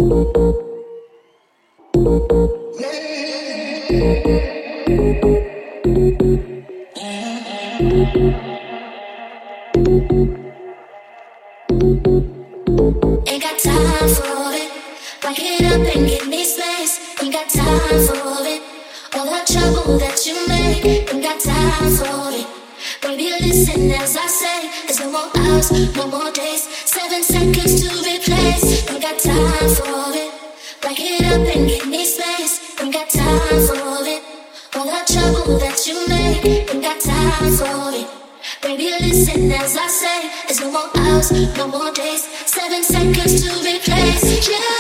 Ain't got time for it. Back it up and give me space. Ain't got time for it. All the trouble that you make. Ain't got time for it. Baby, listen as I say. There's no more hours, no more days. 7 seconds to replace. Ain't got time for it. Back it up and give me space. Ain't got time for it. All the trouble that you make. Ain't got time for it. Baby, listen as I say. There's no more hours, no more days. 7 seconds to replace. Yeah.